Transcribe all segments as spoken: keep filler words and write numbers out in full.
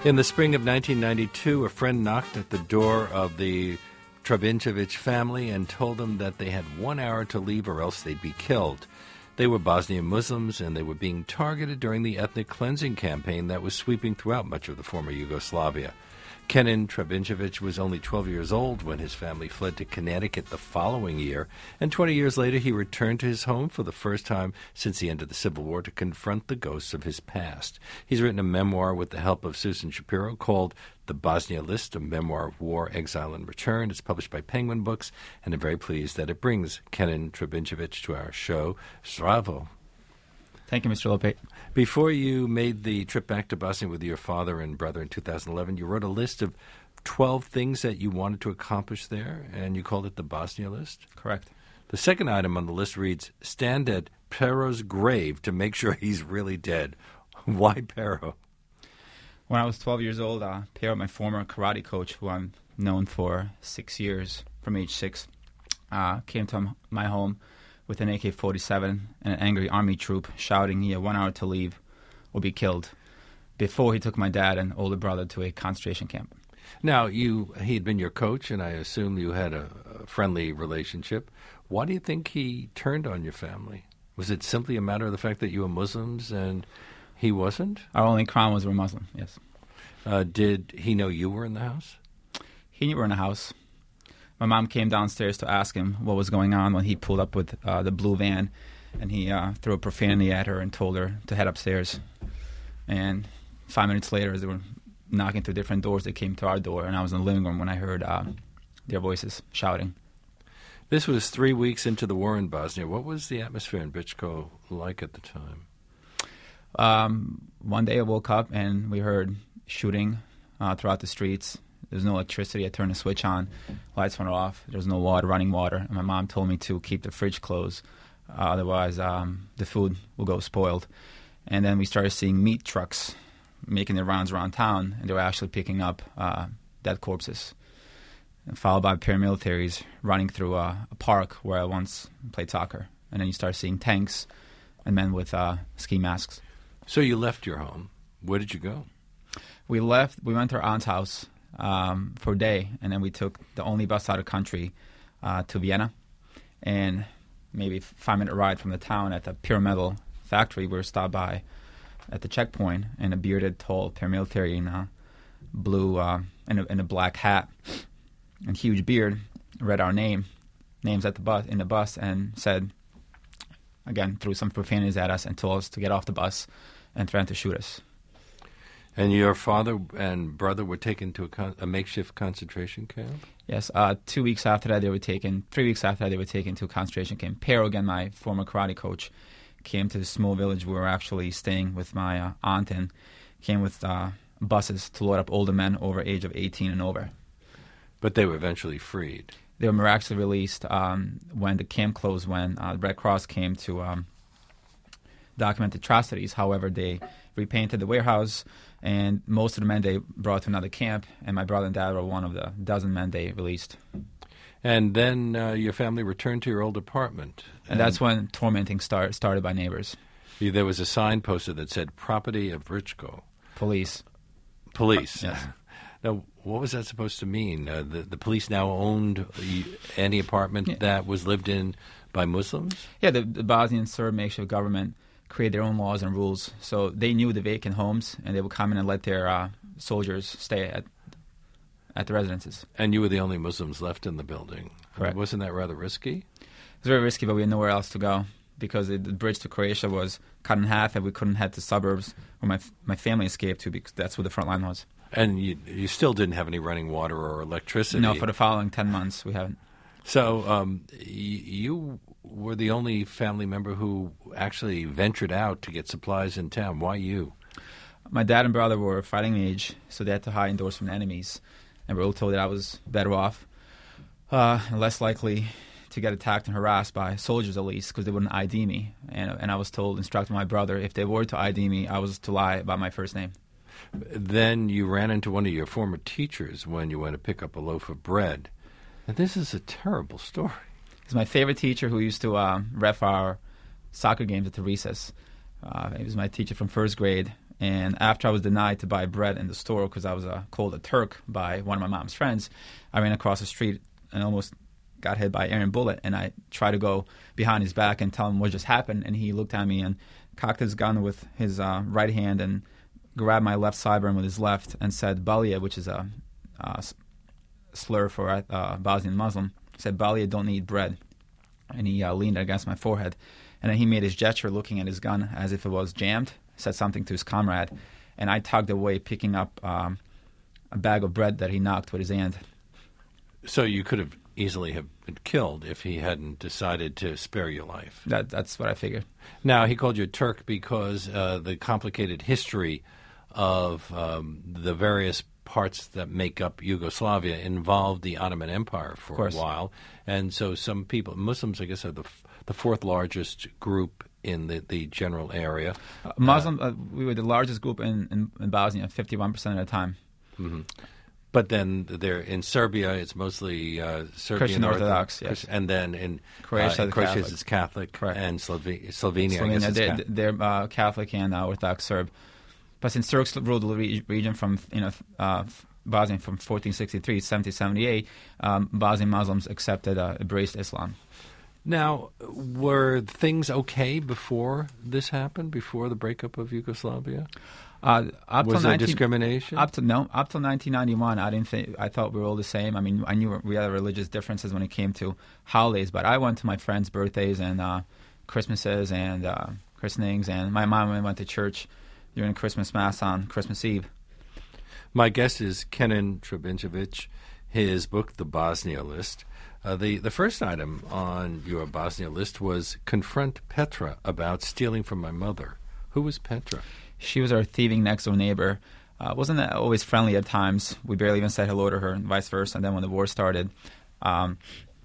In the spring of nineteen ninety-two, a friend knocked at the door of the Trabinjevic family and told them that they had one hour to leave or else they'd be killed. They were Bosnian Muslims, and they were being targeted during the ethnic cleansing campaign that was sweeping throughout much of the former Yugoslavia. Kenan Trabinjevic was only twelve years old when his family fled to Connecticut the following year, and twenty years later he returned to his home for the first time since the end of the Civil War to confront the ghosts of his past. He's written a memoir with the help of Susan Shapiro called The Bosnia List, a memoir of war, exile, and return. It's published by Penguin Books, and I'm very pleased that it brings Kenan Trabinjevic to our show. Zdravo. Thank you, Mister Lope. Before you made the trip back to Bosnia with your father and brother in two thousand eleven, you wrote a list of twelve things that you wanted to accomplish there, and you called it the Bosnia List? Correct. The second item on the list reads, stand at Pero's grave to make sure he's really dead. Why Pero? When I was twelve years old, uh, Pero, my former karate coach, who I'm known for six years, from age six, uh, came to my home with an A K forty-seven and an angry army troop shouting he had one hour to leave or be killed before he took my dad and older brother to a concentration camp. Now, you he had been your coach, and I assume you had a, a friendly relationship. Why do you think he turned on your family? Was it simply a matter of the fact that you were Muslims and he wasn't? Our only crime was we were Muslim, yes. Uh, did he know you were in the house? He knew we were in the house. My mom came downstairs to ask him what was going on when he pulled up with uh, the blue van, and he uh, threw a profanity at her and told her to head upstairs. And five minutes later, as they were knocking through different doors, they came to our door, and I was in the living room when I heard uh, their voices shouting. This was three weeks into the war in Bosnia. What was the atmosphere in Brčko like at the time? Um, one day I woke up and we heard shooting uh, throughout the streets. There was no electricity. I turned the switch on. Lights went off. There was no water, running water. And my mom told me to keep the fridge closed. Uh, otherwise, um, the food will go spoiled. And then we started seeing meat trucks making their rounds around town, and they were actually picking up uh, dead corpses. And followed by paramilitaries running through uh, a park where I once played soccer. And then you start seeing tanks and men with uh, ski masks. So you left your home. Where did you go? We left. We went to our aunt's house um, for a day, and then we took the only bus out of country uh, to Vienna. And maybe a five-minute ride from the town at the Pyramidal factory, we were stopped by at the checkpoint, and a bearded, tall paramilitary in a blue uh, in, a, in a black hat and huge beard read our name, names at the bus in the bus, and said, again, threw some profanities at us and told us to get off the bus and threatened to shoot us. And your father and brother were taken to a, con- a makeshift concentration camp? Yes. Uh, two weeks after that, they were taken. Three weeks after that, they were taken to a concentration camp. Pero, again, my former karate coach, came to the small village where we were actually staying with my uh, aunt, and came with uh, buses to load up older men over age of eighteen and over. But they were eventually freed. They were miraculously released um, when the camp closed, when uh, the Red Cross came to um, document atrocities. However, they repainted the warehouse, and most of the men they brought to another camp, and my brother and dad were one of the dozen men they released. And then uh, your family returned to your old apartment. And, and that's when tormenting start, started by neighbors. There was a sign posted that said, property of Brčko. Police. Police. Yes. Now, what was that supposed to mean? Uh, the, the police now owned any apartment yeah. that was lived in by Muslims? Yeah, the, the Bosnian Serb makeshift government created their own laws and rules. So they knew the vacant homes, and they would come in and let their uh, soldiers stay at at the residences. And you were the only Muslims left in the building. Correct. Wasn't that rather risky? It was very risky, but we had nowhere else to go because the, the bridge to Croatia was cut in half, and we couldn't head to suburbs where my my family escaped to because that's where the front line was. And you you still didn't have any running water or electricity? No, for the following ten months we haven't. So um, y- you were the only family member who actually ventured out to get supplies in town. Why you? My dad and brother were fighting age, so they had to hide indoors from the enemies. And we were told that I was better off, uh, less likely to get attacked and harassed by soldiers at least, because they wouldn't I D me. And, and I was told, instructed my brother, if they were to I D me, I was to lie about my first name. Then you ran into one of your former teachers when you went to pick up a loaf of bread. And this is a terrible story. He's my favorite teacher who used to uh, ref our soccer games at the recess. Uh, he was my teacher from first grade, And after I was denied to buy bread in the store because I was uh, called a Turk by one of my mom's friends, I ran across the street and almost got hit by an Iron bullet. And I tried to go behind his back and tell him what just happened. And he looked at me and cocked his gun with his uh, right hand and grabbed my left sideburn with his left and said Balia, which is a, a slur for uh, Bosnian Muslim. He said, Balia don't need bread. And he uh, leaned against my forehead. And then he made his gesture looking at his gun as if it was jammed, said something to his comrade. And I tugged away, picking up um, a bag of bread that he knocked with his hand. So you could have easily have been killed if he hadn't decided to spare your life. That, that's what I figured. Now, he called you a Turk because uh, the complicated history of um, the various parts that make up Yugoslavia involved the Ottoman Empire for a while. And so some people, Muslims, I guess, are the, f- the fourth largest group in the, the general area. Uh, Muslim, uh, we were the largest group in, in, in Bosnia, fifty-one percent of the time. Mm-hmm. But then there in Serbia, it's mostly uh, Serbian Christian Orthodox, Orthodox, yes. And then in Croatia, uh, the Croatia Catholic. is Catholic, Correct. And Slove- Slovenia, I Slovenia, guess, is they're, Catholic. they're uh, Catholic and uh, Orthodox Serb. But since Turks ruled the re- region from you know uh, Bosnia from fourteen sixty-three to seventeen seventy-eight, um, Bosnian Muslims accepted, uh, embraced Islam. Now, were things okay before this happened, before the breakup of Yugoslavia? Uh, up was till there nineteen discrimination? Up to no, up till nineteen ninety-one, I didn't think. I thought we were all the same. I mean, I knew we had religious differences when it came to holidays, but I went to my friends' birthdays and uh, Christmases and uh, christenings, and my mom went to church during Christmas Mass on Christmas Eve. My guest is Kenan Tribinjevic. His book, The Bosnia List. Uh, the, the first item on your Bosnia list was Confront Petra about stealing from my mother. Who was Petra? She was our thieving next-door neighbor. Uh, wasn't always friendly at times. We barely even said hello to her, and vice versa. And then when the war started, um,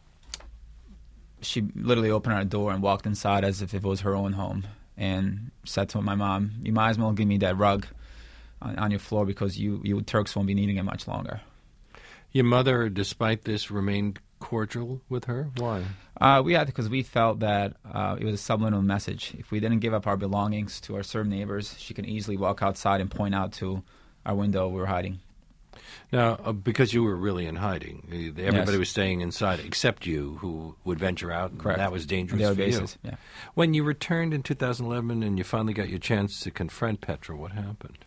she literally opened our door and walked inside as if it was her own home and said to my mom, you might as well give me that rug on, on your floor because you, you Turks won't be needing it much longer. Your mother, despite this, remained cordial with her? Why? Uh, we had because we felt that uh, it was a subliminal message. If we didn't give up our belongings to our Serb neighbors, she can easily walk outside and point out to our window we were hiding. Now, uh, because you were really in hiding, everybody Yes. was staying inside except you, who would venture out, and Correct. that was dangerous On a for daily you. basis, yeah. When you returned in two thousand eleven and you finally got your chance to confront Petra, what happened?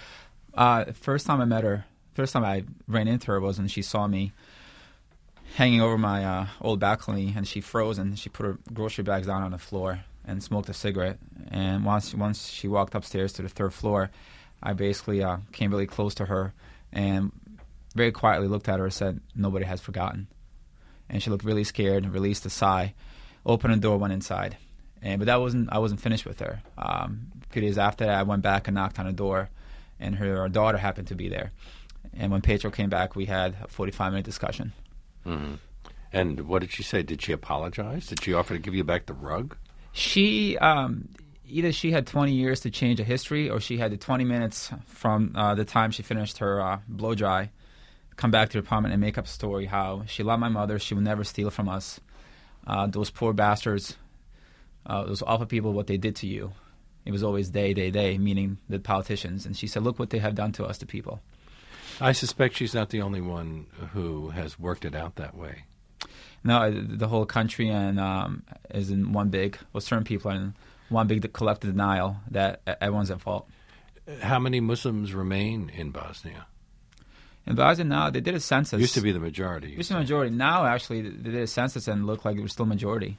Uh, first time I met her, first time I ran into her was when she saw me hanging over my uh, old balcony, and she froze and she put her grocery bags down on the floor and smoked a cigarette. And once once she walked upstairs to the third floor, I basically uh, came really close to her and very quietly looked at her and said, nobody has forgotten. And she looked really scared and released a sigh, opened the door, went inside. And but that wasn't I wasn't finished with her. Um, a few days after that, I went back and knocked on the door, and her daughter happened to be there. And when Pedro came back, we had a forty-five minute discussion. Mm-hmm. And what did she say? Did she apologize? Did she offer to give you back the rug? She, um, either she had twenty years to change a history, or she had the twenty minutes from uh, the time she finished her uh, blow dry, come back to her apartment and make up a story how she loved my mother, she would never steal from us. Uh, those poor bastards, uh, those awful people, what they did to you. It was always they, they, they, meaning the politicians. And she said, look what they have done to us, the people. I suspect she's not the only one who has worked it out that way. No, the whole country and um, is in one big, well, certain people are in one big collective denial that everyone's at fault. How many Muslims remain in Bosnia? In Bosnia now, they did a census. Used to be the majority. Used to be the majority. Now, actually, they did a census and it looked like it was still majority.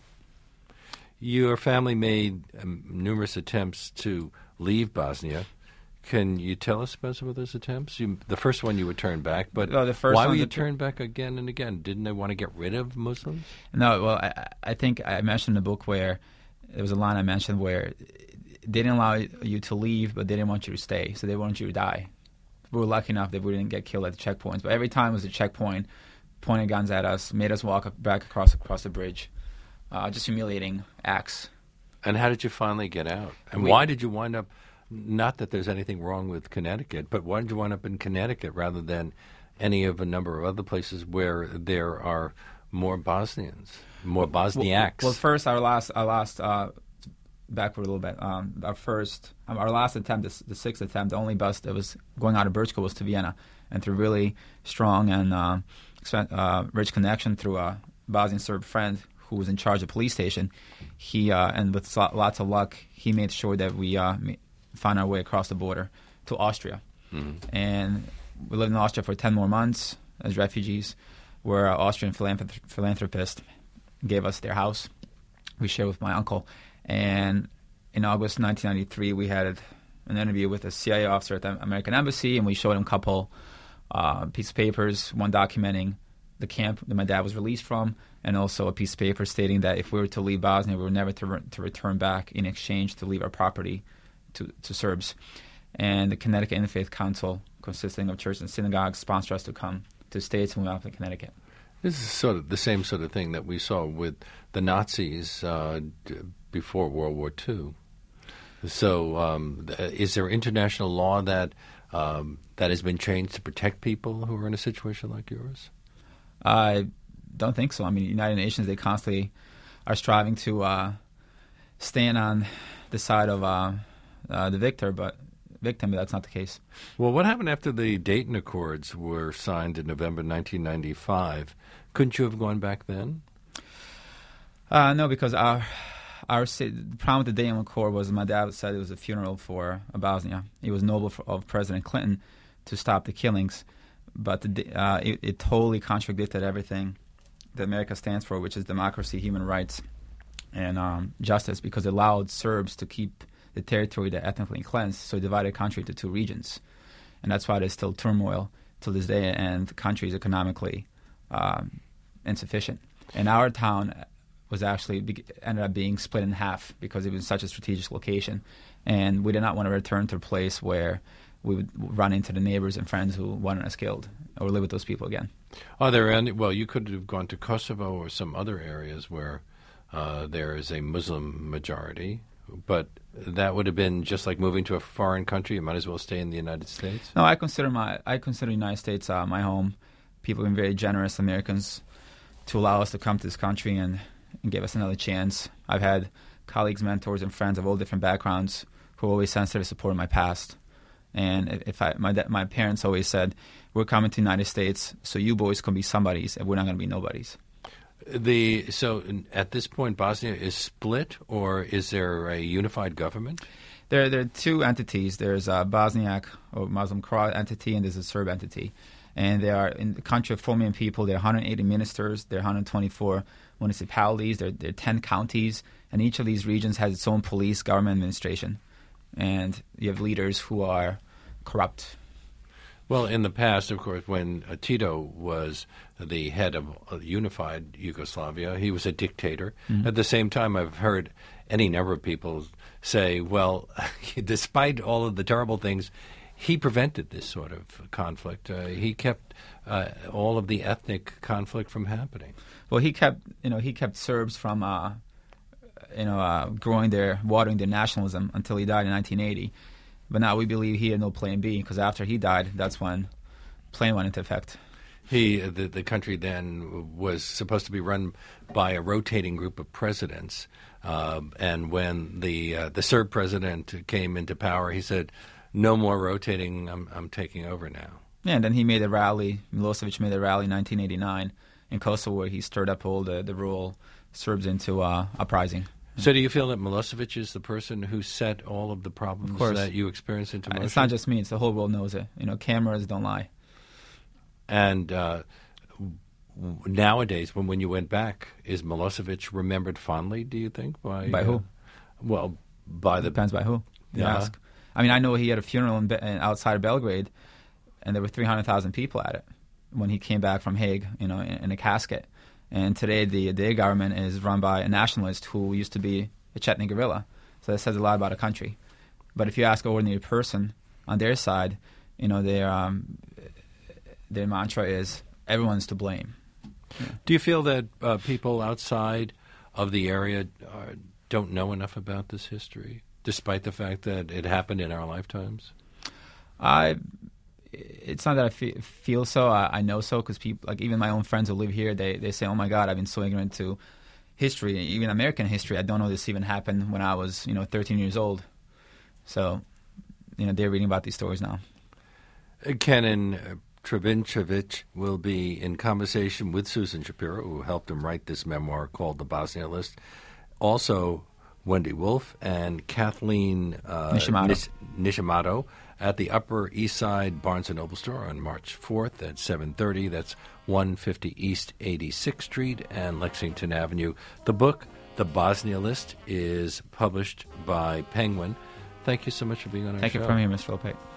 Your family made um, numerous attempts to leave Bosnia. Can you tell us about some of those attempts? You, the first one you would turn back, but oh, the first why one would you the, turn back again and again? Didn't they want to get rid of Muslims? No, well, I, I think I mentioned in the book where there was a line I mentioned where they didn't allow you to leave, but they didn't want you to stay, so they wanted you to die. We were lucky enough that we didn't get killed at the checkpoints, but every time it was a checkpoint, pointing guns at us, made us walk back across across the bridge, uh, just humiliating acts. And how did you finally get out? And we, why did you wind up? Not that there's anything wrong with Connecticut, but why did you wind up in Connecticut rather than any of a number of other places where there are more Bosnians, more Bosniaks? Well, well first, our last, our last uh, backward a little bit. Um, our first, um, our last attempt, the, the sixth attempt, the only bus that was going out of Birch Cove was to Vienna, and through really strong and uh, uh, rich connection through a Bosnian Serb friend who was in charge of the police station, he uh, and with lots of luck, he made sure that we uh, found our way across the border to Austria, mm-hmm. and we lived in Austria for ten more months as refugees, where an Austrian philanthrop- philanthropist gave us their house. We shared with my uncle, and in August nineteen ninety-three, we had an interview with a C I A officer at the American Embassy, and we showed him a couple uh, pieces of papers, one documenting the camp that my dad was released from, and also a piece of paper stating that if we were to leave Bosnia, we were never to, re- to return back in exchange to leave our property to, to Serbs. And the Connecticut Interfaith Council, consisting of churches and synagogues, sponsored us to come to the States and we went up to Connecticut. This is sort of the same sort of thing that we saw with the Nazis uh, d- before World War Two. So um, th- is there international law that um, that has been changed to protect people who are in a situation like yours? I don't think so. I mean, United Nations, they constantly are striving to uh, stand on the side of uh, uh, the victor, but victim, but that's not the case. Well, what happened after the Dayton Accords were signed in November nineteen ninety-five? Couldn't you have gone back then? Uh, no, because our our the problem with the Dayton Accord was my dad said it was a funeral for Bosnia. It was noble for, of President Clinton to stop the killings, but the, uh, it, it totally contradicted everything that America stands for, which is democracy, human rights, and um, justice, because it allowed Serbs to keep the territory that ethnically cleansed, so it divided the country into two regions. And that's why there's still turmoil to this day, and the country is economically um, insufficient. And our town was actually be- ended up being split in half because it was such a strategic location. And we did not want to return to a place where we would run into the neighbors and friends who wanted us killed or live with those people again. Are there any, well, you could have gone to Kosovo or some other areas where uh, there is a Muslim majority, but that would have been just like moving to a foreign country. You might as well stay in the United States. No, I consider my I consider the United States uh, my home. People have been very generous, Americans, to allow us to come to this country and, and give us another chance. I've had colleagues, mentors, and friends of all different backgrounds who always sensitive to support my past. And if I my my parents always said, "We're coming to the United States, so you boys can be somebodies, and we're not going to be nobodies." The so at this point, Bosnia is split, or is there a unified government? There, there are two entities. There's a Bosniak or Muslim Croat entity, and there's a Serb entity. And they are in the country of four million people. There are one hundred eighty ministers. There are one hundred twenty-four municipalities. There, there are ten counties, and each of these regions has its own police, government administration, and you have leaders who are corrupt. Well, in the past, of course, when uh, Tito was the head of uh, unified Yugoslavia, he was a dictator. Mm-hmm. At the same time, I've heard any number of people say, well, despite all of the terrible things, he prevented this sort of conflict. Uh, he kept uh, all of the ethnic conflict from happening. Well, he kept, you know, he kept Serbs from, uh, you know, uh, growing their, watering their nationalism until he died in nineteen eighty. But now we believe he had no plan B, because after he died, that's when plan went into effect. He, the, the country then was supposed to be run by a rotating group of presidents, uh, and when the uh, the Serb president came into power, he said, "No more rotating. I'm I'm taking over now." Yeah, and then he made a rally. Milosevic made a rally in nineteen eighty-nine in Kosovo, where he stirred up all the the rural Serbs into uh, uprising. So do you feel that Milosevic is the person who set all of the problems of that you experience into motion? It's not just me. It's the whole world knows it. You know, cameras don't lie. And uh, nowadays, when, when you went back, is Milosevic remembered fondly, do you think? By, by who? Uh, well, by the... Depends by who you yeah. ask. I mean, I know he had a funeral in Be- outside of Belgrade, and there were three hundred thousand people at it when he came back from Hague, you know, in, in a casket. And today, the the government is run by a nationalist who used to be a Chetnik guerrilla. So that says a lot about a country. But if you ask an ordinary person on their side, you know, their um, their mantra is everyone's to blame. Yeah. Do you feel that uh, people outside of the area uh, don't know enough about this history, despite the fact that it happened in our lifetimes? I. It's not that I fe- feel so. I, I know so because people, like even my own friends who live here, they, they say, "Oh my God, I've been so ignorant to history, even American history. I don't know this even happened when I was, you know, thirteen years old. So, you know, they're reading about these stories now. Kenan Trubinčević will be in conversation with Susan Shapiro, who helped him write this memoir called The Bosnia List. Also, Wendy Wolf and Kathleen uh, Nishimoto. Nish- Nishimoto at the Upper East Side Barnes and Noble store on March fourth at seven thirty. That's one fifty East eighty-sixth Street and Lexington Avenue. The book, The Bosnia List, is published by Penguin. Thank you so much for being on our Thank show. you for having me, Mister Lopez.